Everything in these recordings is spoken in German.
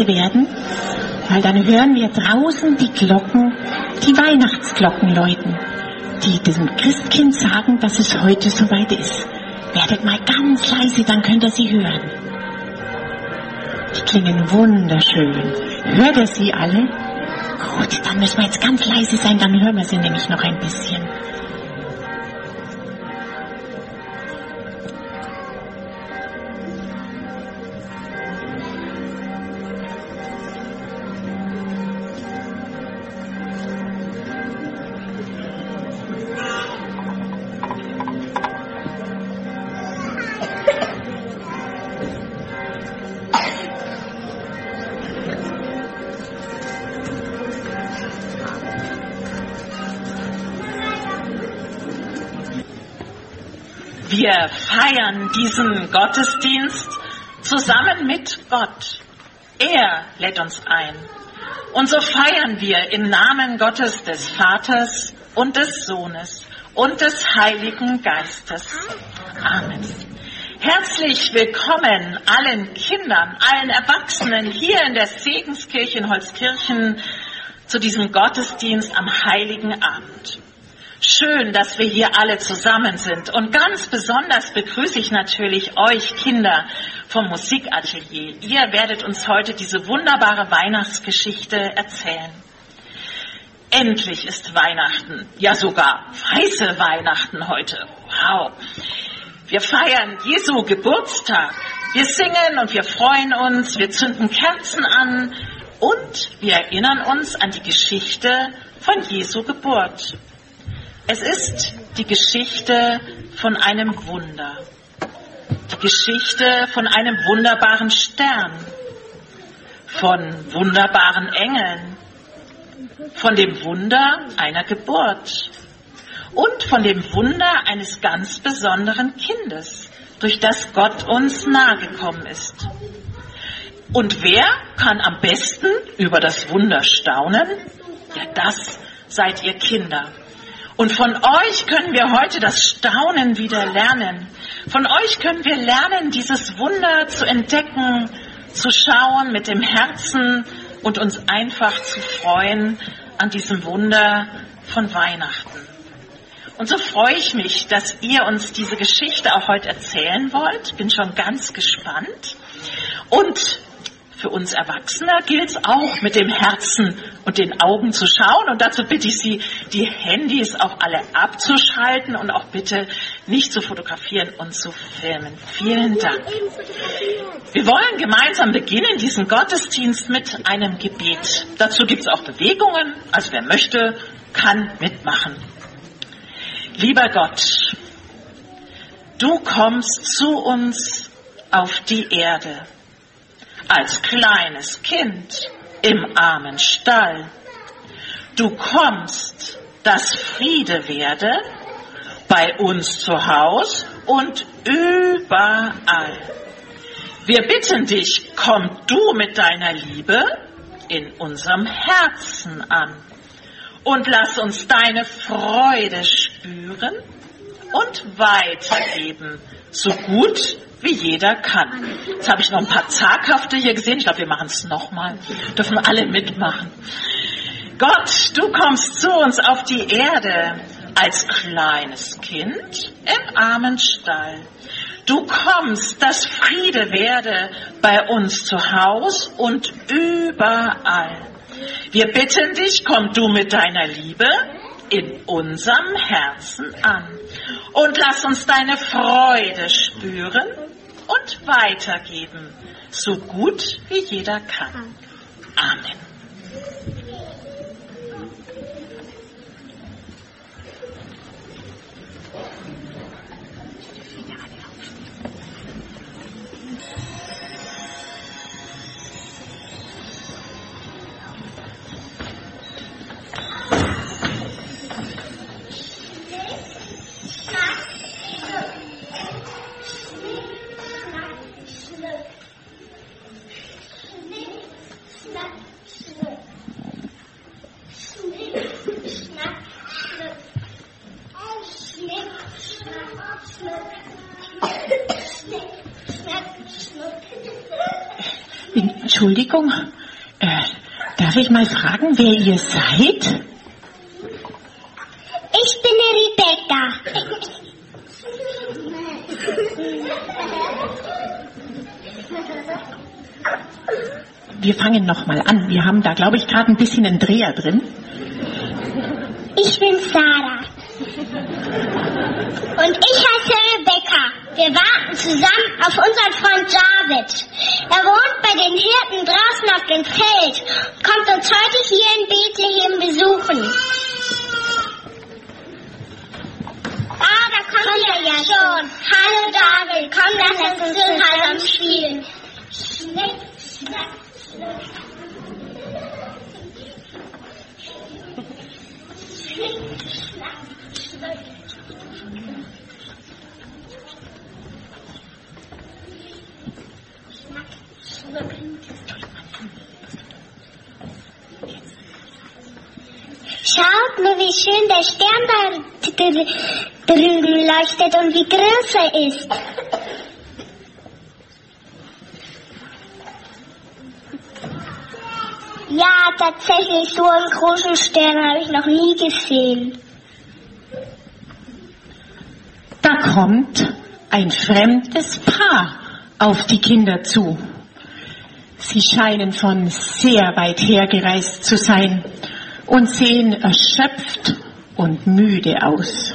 Freude werden, weil dann hören wir draußen die Glocken, die Weihnachtsglocken läuten, die diesem Christkind sagen, dass es heute soweit ist. Werdet mal ganz leise, dann könnt ihr sie hören. Die klingen wunderschön. Hört ihr sie alle? Gut, dann müssen wir jetzt ganz leise sein, dann hören wir sie nämlich noch ein bisschen. Wir feiern diesen Gottesdienst zusammen mit Gott. Er lädt uns ein. Und so feiern wir im Namen Gottes des Vaters und des Sohnes und des Heiligen Geistes. Amen. Herzlich willkommen allen Kindern, allen Erwachsenen hier in der Segenskirche in Holzkirchen zu diesem Gottesdienst am Heiligen Abend. Schön, dass wir hier alle zusammen sind und ganz besonders begrüße ich natürlich euch Kinder vom Musikatelier. Ihr werdet uns heute diese wunderbare Weihnachtsgeschichte erzählen. Endlich ist Weihnachten, ja sogar weiße Weihnachten heute. Wow! Wir feiern Jesu Geburtstag. Wir singen und wir freuen uns, wir zünden Kerzen an und wir erinnern uns an die Geschichte von Jesu Geburt. Es ist die Geschichte von einem Wunder, die Geschichte von einem wunderbaren Stern, von wunderbaren Engeln, von dem Wunder einer Geburt und von dem Wunder eines ganz besonderen Kindes, durch das Gott uns nahegekommen ist. Und wer kann am besten über das Wunder staunen? Ja, das seid ihr Kinder. Und von euch können wir heute das Staunen wieder lernen. Von euch können wir lernen, dieses Wunder zu entdecken, zu schauen mit dem Herzen und uns einfach zu freuen an diesem Wunder von Weihnachten. Und so freue ich mich, dass ihr uns diese Geschichte auch heute erzählen wollt. Bin schon ganz gespannt. Und für uns Erwachsene gilt es auch, mit dem Herzen und den Augen zu schauen. Und dazu bitte ich Sie, die Handys auch alle abzuschalten und auch bitte nicht zu fotografieren und zu filmen. Vielen Dank. Wir wollen gemeinsam beginnen, diesen Gottesdienst mit einem Gebet. Dazu gibt es auch Bewegungen. Also wer möchte, kann mitmachen. Lieber Gott, du kommst zu uns auf die Erde. Als kleines Kind im armen Stall. Du kommst, dass Friede werde, bei uns zu Haus und überall. Wir bitten dich, komm du mit deiner Liebe in unserem Herzen an und lass uns deine Freude spüren und weitergeben, so gut wie jeder kann. Jetzt habe ich noch ein paar Zaghafte hier gesehen. Ich glaube, wir machen es nochmal. Dürfen alle mitmachen. Gott, du kommst zu uns auf die Erde als kleines Kind im armen Stall. Du kommst, dass Friede werde bei uns zu Haus und überall. Wir bitten dich, komm du mit deiner Liebe in unserem Herzen an und lass uns deine Freude spüren und weitergeben, so gut wie jeder kann. Amen. Entschuldigung, darf ich mal fragen, wer ihr seid? Ich bin Rebecca. Wir fangen nochmal an. Wir haben da, glaube ich, gerade ein bisschen einen Dreher drin. Ich bin Sarah. Und ich heiße Rebecca. Wir warten zusammen auf unseren Freund David. Er wohnt bei den Hirten draußen auf dem Feld. Kommt uns heute hier in Bethlehem besuchen. Ah, da kommt er ja schon. Hallo David, komm, lass uns zusammen spielen. Schnick, schnack, schnack. Schaut nur, wie schön der Stern da drüben leuchtet und wie groß er ist. Ja, tatsächlich, so einen großen Stern habe ich noch nie gesehen. Da kommt ein fremdes Paar auf die Kinder zu. Sie scheinen von sehr weit her gereist zu sein und sehen erschöpft und müde aus.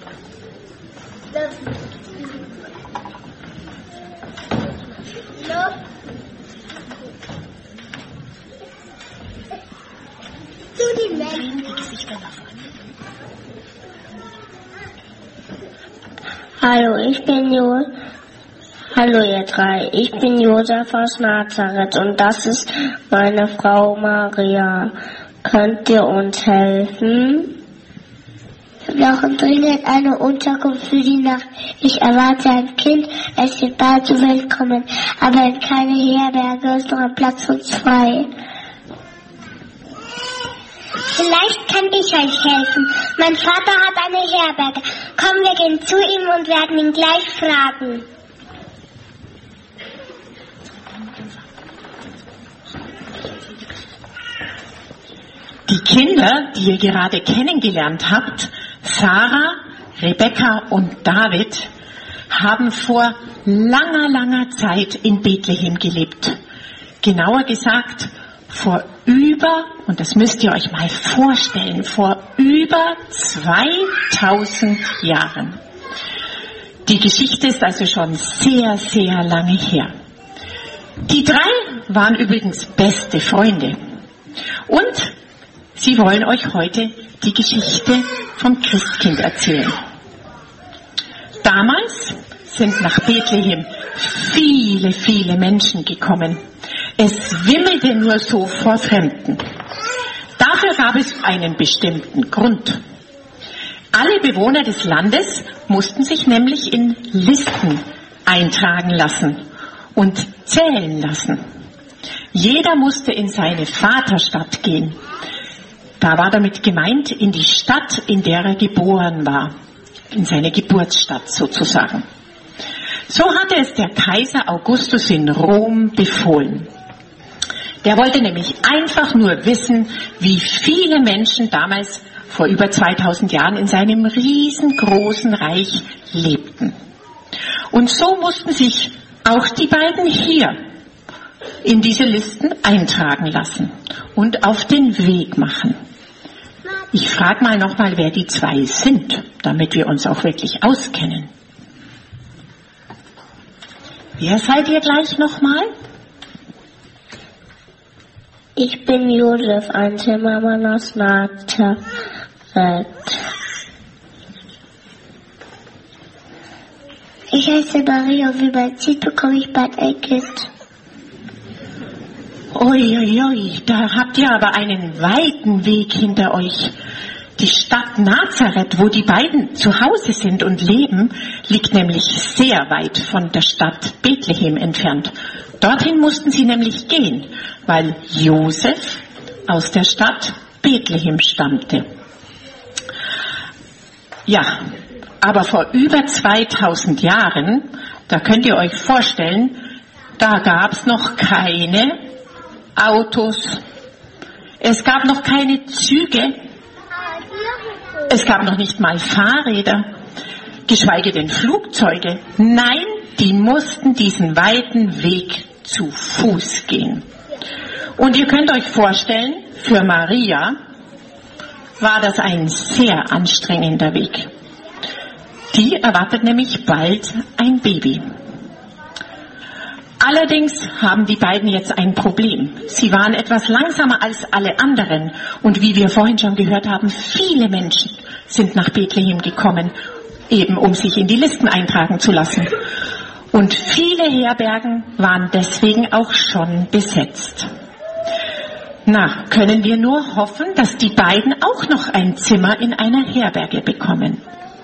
Hallo, Hallo ihr drei, ich bin Josef aus Nazareth und das ist meine Frau Maria. Könnt ihr uns helfen? Wir brauchen dringend eine Unterkunft für die Nacht. Ich erwarte ein Kind, es wird bald zur Welt kommen, aber in keine Herberge ist noch ein Platz für uns frei. Vielleicht kann ich euch helfen. Mein Vater hat eine Herberge. Komm, wir gehen zu ihm und werden ihn gleich fragen. Die Kinder, die ihr gerade kennengelernt habt, Sarah, Rebecca und David, haben vor langer, langer Zeit in Bethlehem gelebt. Genauer gesagt, und das müsst ihr euch mal vorstellen, vor über 2000 Jahren. Die Geschichte ist also schon sehr, sehr lange her. Die drei waren übrigens beste Freunde. Und sie wollen euch heute die Geschichte vom Christkind erzählen. Damals sind nach Bethlehem viele, viele Menschen gekommen. Es wimmelte nur so vor Fremden. Dafür gab es einen bestimmten Grund. Alle Bewohner des Landes mussten sich nämlich in Listen eintragen lassen und zählen lassen. Jeder musste in seine Vaterstadt gehen. Da war damit gemeint, in die Stadt, in der er geboren war, in seine Geburtsstadt sozusagen. So hatte es der Kaiser Augustus in Rom befohlen. Der wollte nämlich einfach nur wissen, wie viele Menschen damals vor über 2000 Jahren in seinem riesengroßen Reich lebten. Und so mussten sich auch die beiden hier in diese Listen eintragen lassen und auf den Weg machen. Ich frage mal nochmal, wer die zwei sind, damit wir uns auch wirklich auskennen. Wer seid ihr gleich nochmal? Ich bin Josef, ein Zimmermann aus Nazareth. Ich heiße Maria und wie man sieht, bekomme ich bald ein Kind. Uiuiui, da habt ihr aber einen weiten Weg hinter euch. Die Stadt Nazareth, wo die beiden zu Hause sind und leben, liegt nämlich sehr weit von der Stadt Bethlehem entfernt. Dorthin mussten sie nämlich gehen, weil Josef aus der Stadt Bethlehem stammte. Ja, aber vor über 2000 Jahren, da könnt ihr euch vorstellen, da gab es noch keine Autos. Es gab noch keine Züge. Es gab noch nicht mal Fahrräder, geschweige denn Flugzeuge. Nein, die mussten diesen weiten Weg zu Fuß gehen. Und ihr könnt euch vorstellen, für Maria war das ein sehr anstrengender Weg. Die erwartet nämlich bald ein Baby. Allerdings haben die beiden jetzt ein Problem. Sie waren etwas langsamer als alle anderen. Und wie wir vorhin schon gehört haben, viele Menschen sind nach Bethlehem gekommen, eben um sich in die Listen eintragen zu lassen. Und viele Herbergen waren deswegen auch schon besetzt. Na, können wir nur hoffen, dass die beiden auch noch ein Zimmer in einer Herberge bekommen.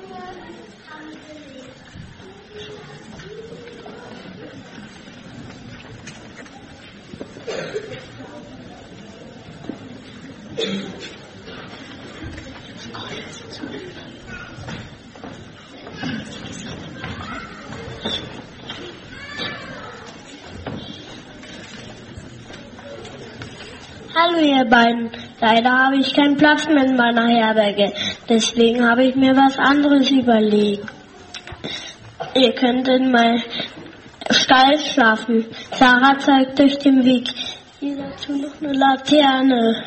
Hallo ihr beiden, leider habe ich keinen Platz mehr in meiner Herberge, deswegen habe ich mir was anderes überlegt. Ihr könnt in meinem Stall schlafen. Sarah zeigt euch den Weg. Hier dazu noch eine Laterne.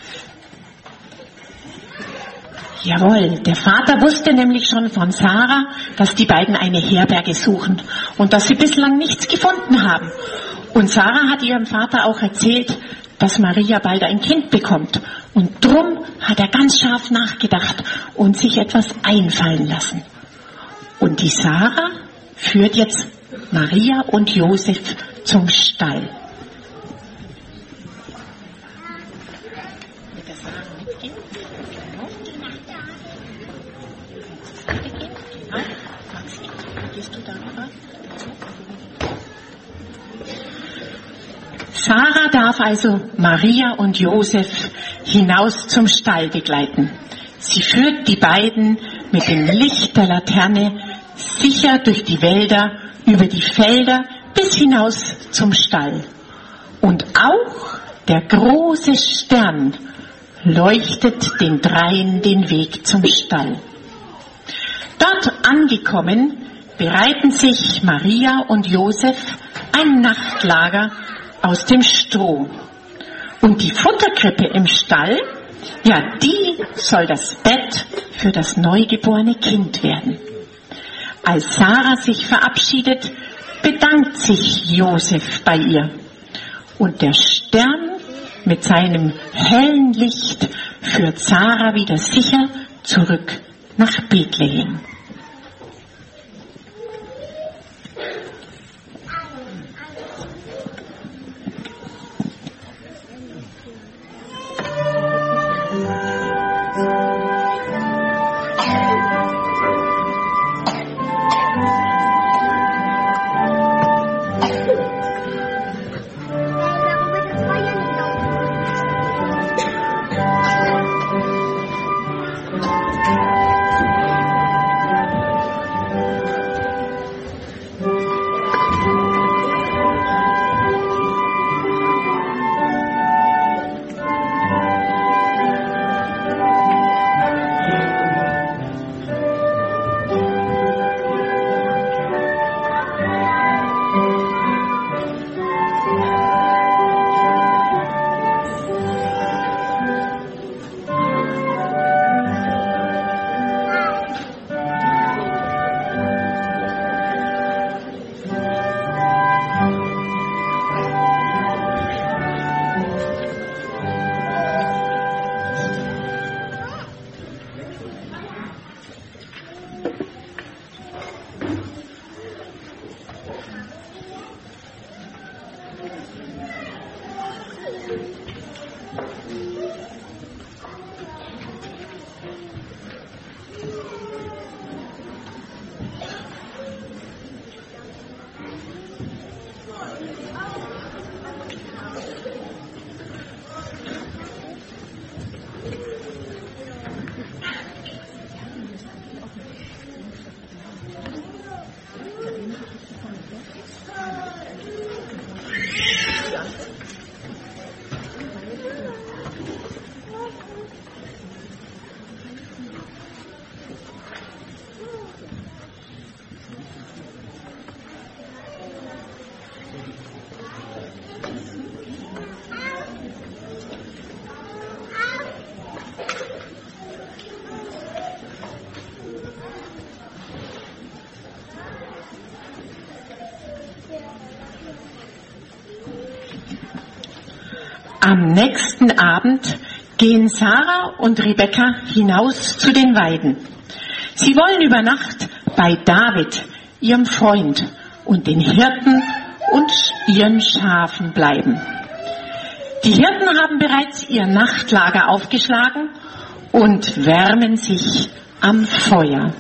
Jawohl, der Vater wusste nämlich schon von Sarah, dass die beiden eine Herberge suchen und dass sie bislang nichts gefunden haben. Und Sarah hat ihrem Vater auch erzählt, dass Maria bald ein Kind bekommt. Und drum hat er ganz scharf nachgedacht und sich etwas einfallen lassen. Und die Sarah führt jetzt Maria und Josef zum Stall. Sarah darf also Maria und Josef hinaus zum Stall begleiten. Sie führt die beiden mit dem Licht der Laterne sicher durch die Wälder, über die Felder bis hinaus zum Stall. Und auch der große Stern leuchtet den dreien den Weg zum Stall. Dort angekommen, bereiten sich Maria und Josef ein Nachtlager aus dem Stroh. Und die Futterkrippe im Stall, ja, die soll das Bett für das neugeborene Kind werden. Als Sarah sich verabschiedet, bedankt sich Josef bei ihr. Und der Stern mit seinem hellen Licht führt Sarah wieder sicher zurück nach Bethlehem. Am nächsten Abend gehen Sarah und Rebekka hinaus zu den Weiden. Sie wollen über Nacht bei David, ihrem Freund, und den Hirten und ihren Schafen bleiben. Die Hirten haben bereits ihr Nachtlager aufgeschlagen und wärmen sich am Feuer.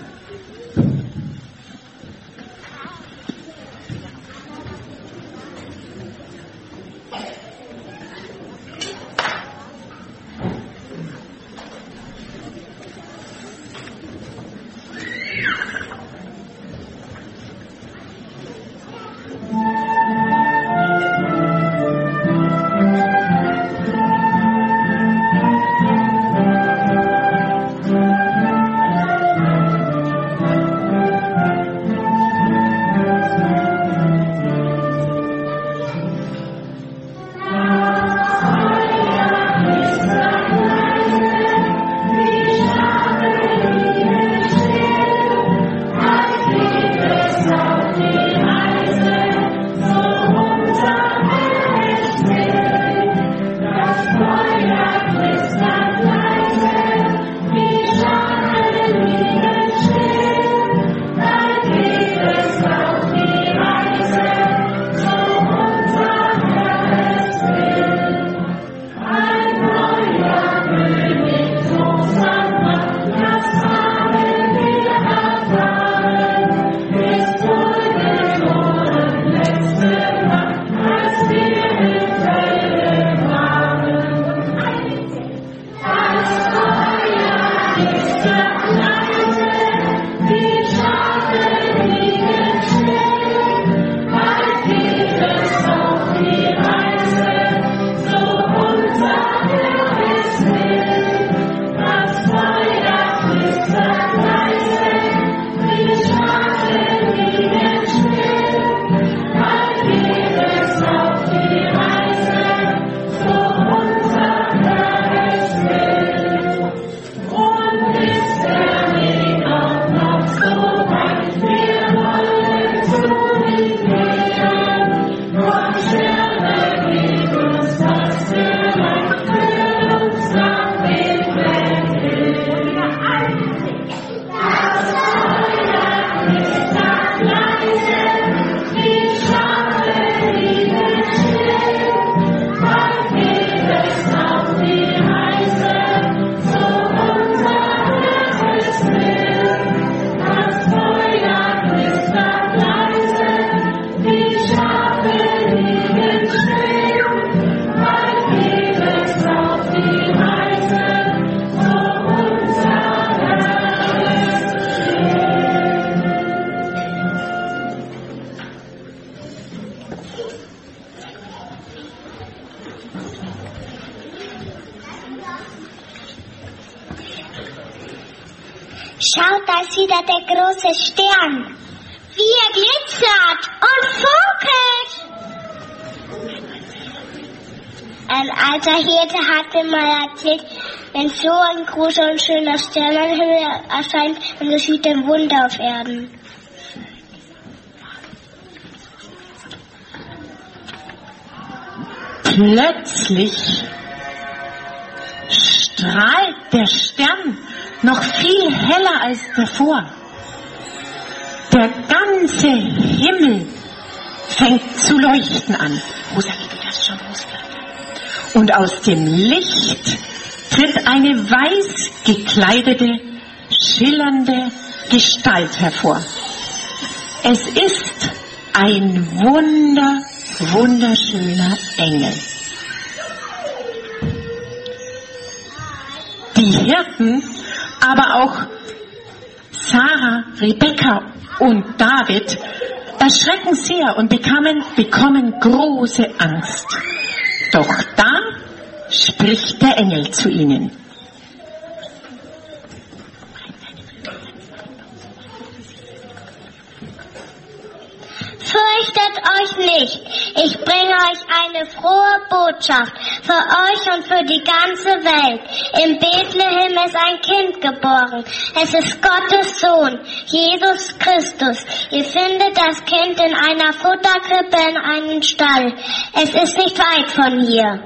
Schaut, da ist wieder der große Stern. Wie er glitzert und funkelt. Ein alter Hirte hat mir mal erzählt, wenn so ein großer und schöner Stern am Himmel erscheint, dann geschieht ein Wunder auf Erden. Plötzlich strahlt der Stern noch viel heller als davor. Der ganze Himmel fängt zu leuchten an. Rosalie, du darfst schon loswerden. Und aus dem Licht tritt eine weiß gekleidete, schillernde Gestalt hervor. Es ist ein wunderschöner Engel. Die Hirten, aber auch Sarah, Rebekka und David erschrecken sehr und bekommen große Angst. Doch da spricht der Engel zu ihnen. Fürchtet euch nicht, ich bringe euch eine frohe Botschaft für euch und für die ganze Welt. In Bethlehem ist ein Kind geboren. Es ist Gottes Sohn, Jesus Christus. Ihr findet das Kind in einer Futterkrippe in einem Stall. Es ist nicht weit von hier.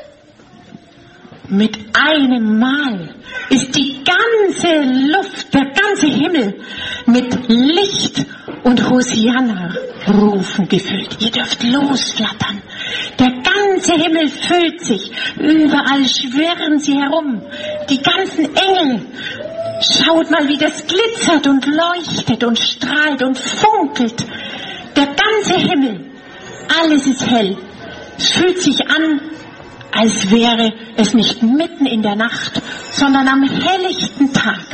Mit einem Mal ist die ganze Luft, der ganze Himmel mit Licht und Hosianna-Rufen gefüllt. Ihr dürft losflattern. Der ganze Himmel füllt sich. Überall schwirren sie herum. Die ganzen Engel. Schaut mal, wie das glitzert und leuchtet und strahlt und funkelt. Der ganze Himmel. Alles ist hell. Es fühlt sich an, als wäre es nicht mitten in der Nacht, sondern am helllichten Tag.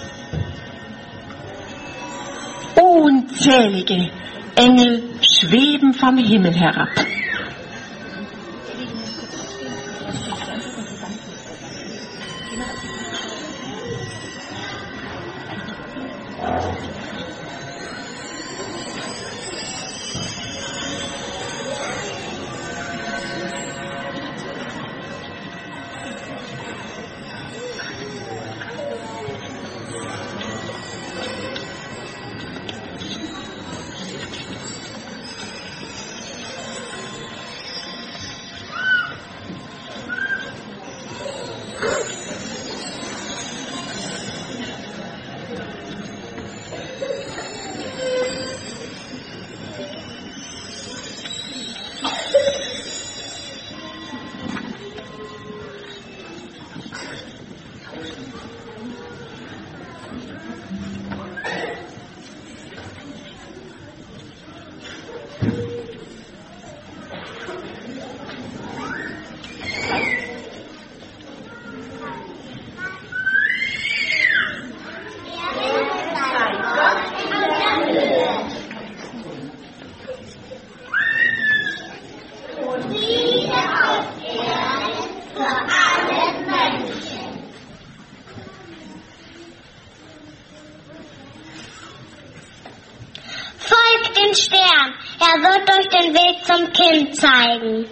Unzählige Engel schweben vom Himmel herab. Den Stern. Er wird euch den Weg zum Kind zeigen.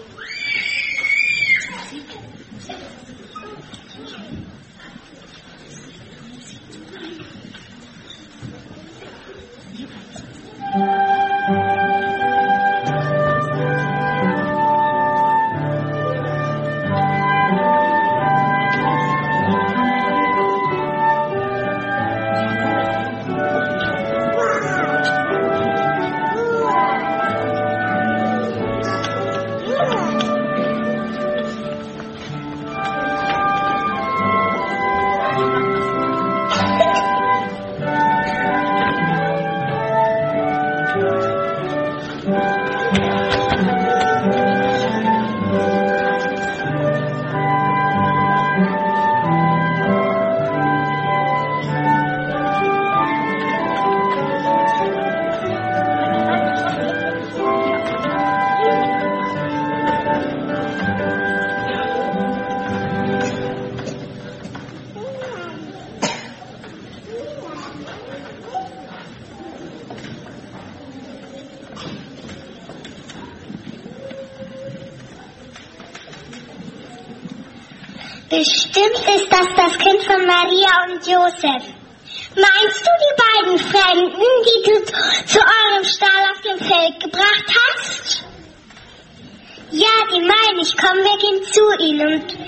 Bestimmt ist das Kind von Maria und Josef. Meinst du die beiden Fremden, die du zu eurem Stall auf dem Feld gebracht hast? Ja, die meine ich. Komm, wir gehen zu ihnen und...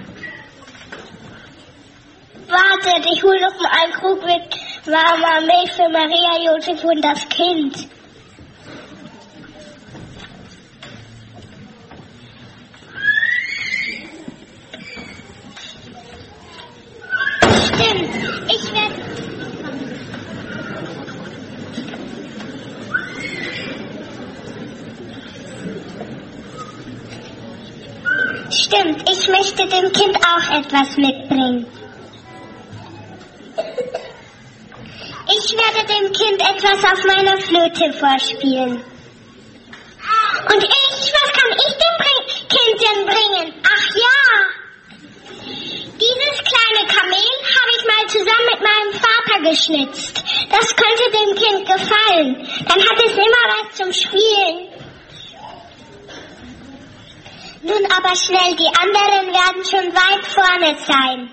Warte, ich hole noch mal einen Krug mit warmer Milch für Maria, Josef und das Kind. Stimmt, ich werde... Stimmt, ich möchte dem Kind auch etwas mitbringen. Ich ich werde dem Kind etwas auf meiner Flöte vorspielen. Und was kann ich dem Kind denn bringen? Ach ja, dieses kleine Kamel habe ich mal zusammen mit meinem Vater geschnitzt. Das könnte dem Kind gefallen. Dann hat es immer was zum Spielen. Nun aber schnell, die anderen werden schon weit vorne sein.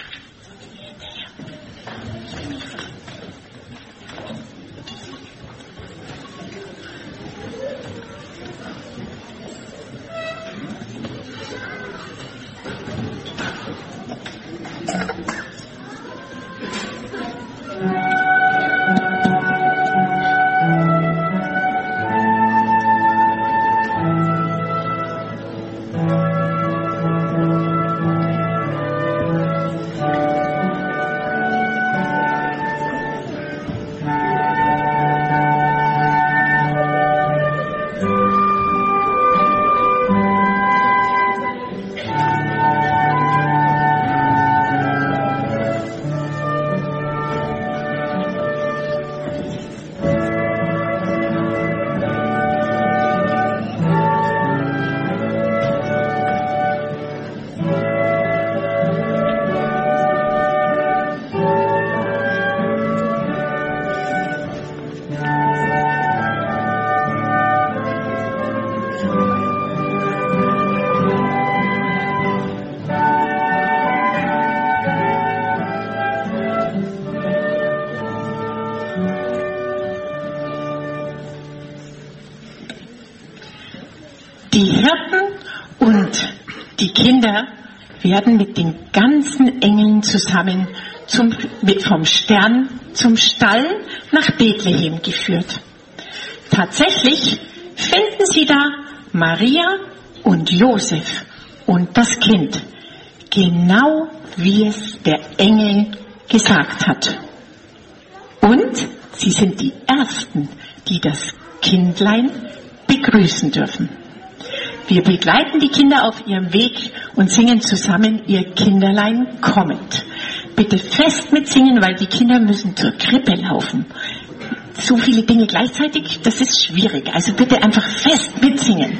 Die Hirten und die Kinder werden mit den ganzen Engeln zusammen vom Stern zum Stall nach Bethlehem geführt. Tatsächlich finden sie da Maria und Josef und das Kind, genau wie es der Engel gesagt hat. Und sie sind die Ersten, die das Kindlein begrüßen dürfen. Wir begleiten die Kinder auf ihrem Weg und singen zusammen Ihr Kinderlein kommet. Bitte fest mitsingen, weil die Kinder müssen zur Krippe laufen. So viele Dinge gleichzeitig, das ist schwierig. Also bitte einfach fest mitsingen.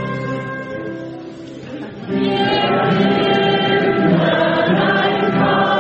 Yeah.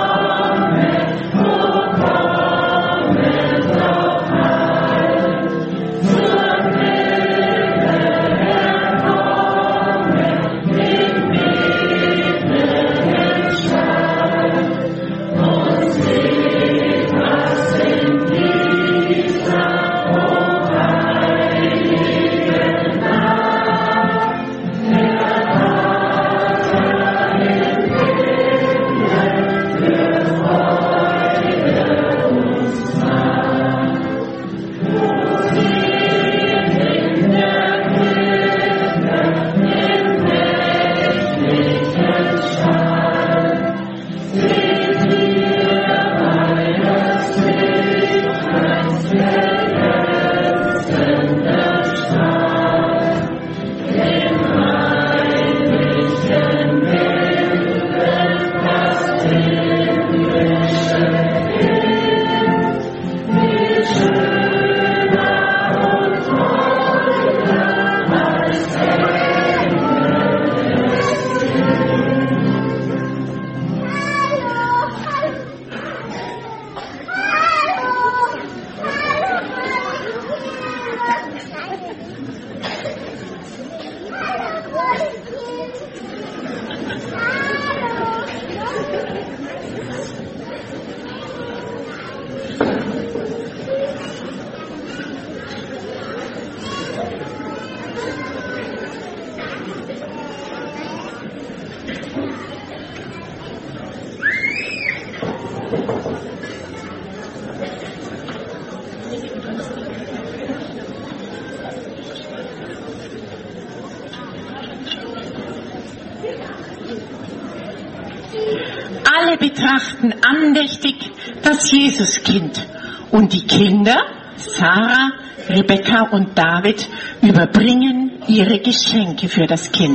betrachten andächtig das Jesuskind und die Kinder, Sarah, Rebekka und David, überbringen ihre Geschenke für das Kind.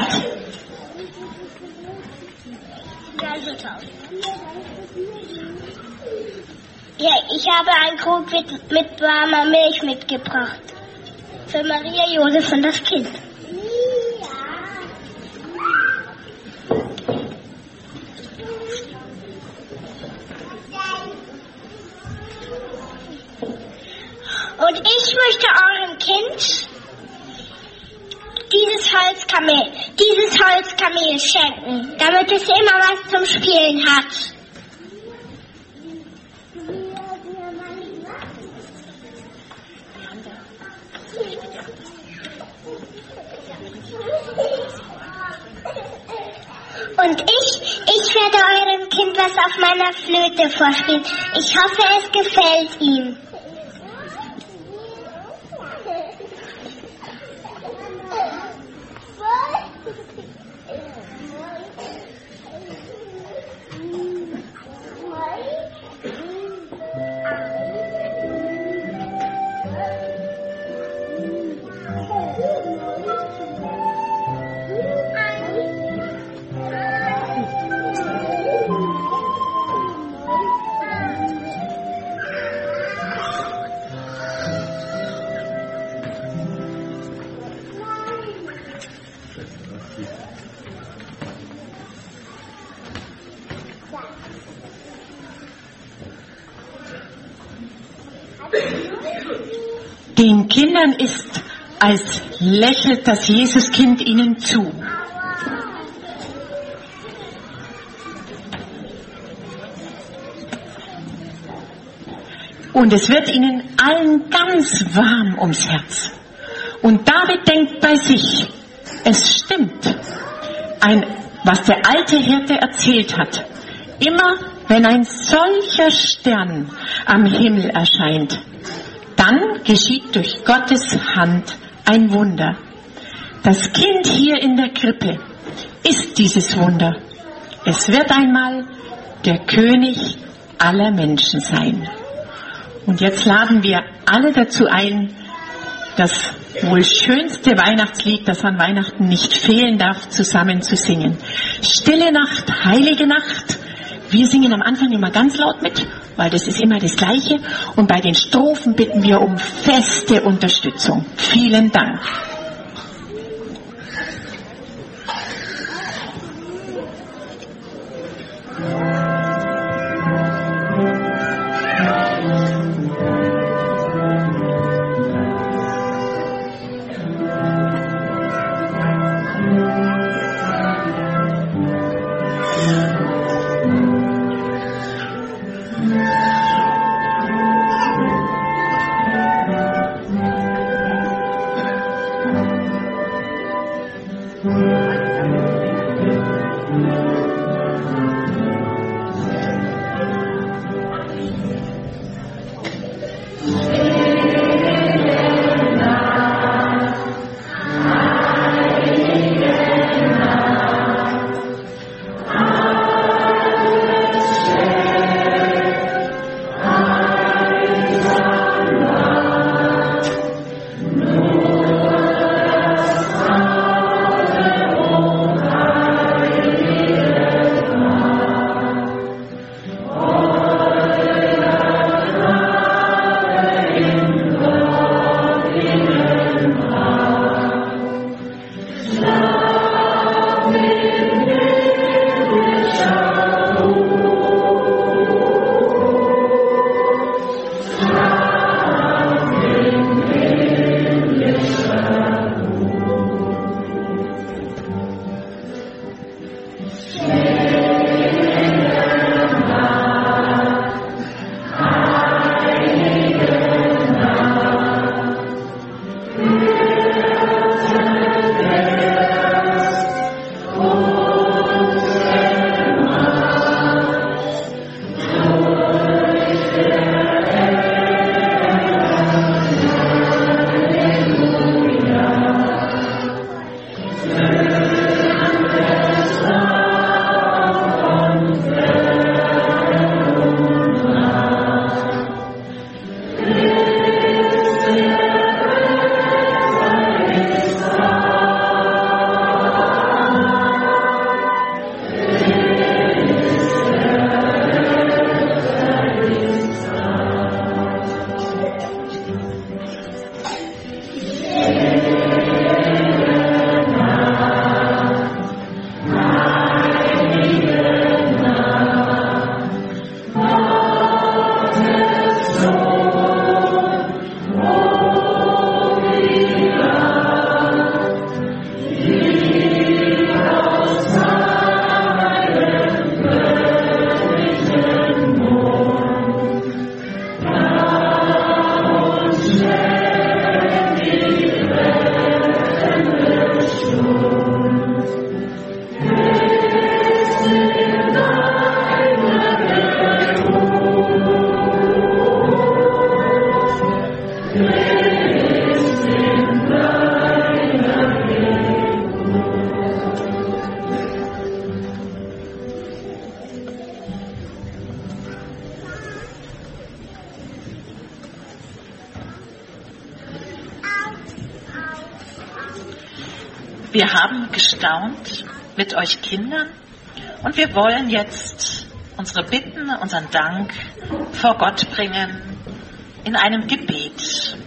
Ja, ich habe einen Krug mit warmer Milch mitgebracht. Für Maria, Josef und das Kind. Und ich möchte eurem Kind dieses Holzkamel schenken, damit es immer was zum Spielen hat. Und ich werde eurem Kind was auf meiner Flöte vorspielen. Ich hoffe, es gefällt ihm. Den Kindern ist, als lächelt das Jesuskind ihnen zu. Und es wird ihnen allen ganz warm ums Herz. Und David denkt bei sich, es stimmt, was der alte Hirte erzählt hat. Immer wenn ein solcher Stern am Himmel erscheint, dann geschieht durch Gottes Hand ein Wunder. Das Kind hier in der Krippe ist dieses Wunder. Es wird einmal der König aller Menschen sein. Und jetzt laden wir alle dazu ein, das wohl schönste Weihnachtslied, das an Weihnachten nicht fehlen darf, zusammen zu singen. Stille Nacht, heilige Nacht. Wir singen am Anfang immer ganz laut mit, weil das ist immer das Gleiche. Und bei den Strophen bitten wir um feste Unterstützung. Vielen Dank. Wir haben gestaunt mit euch Kindern und wir wollen jetzt unsere Bitten, unseren Dank vor Gott bringen in einem Gebet.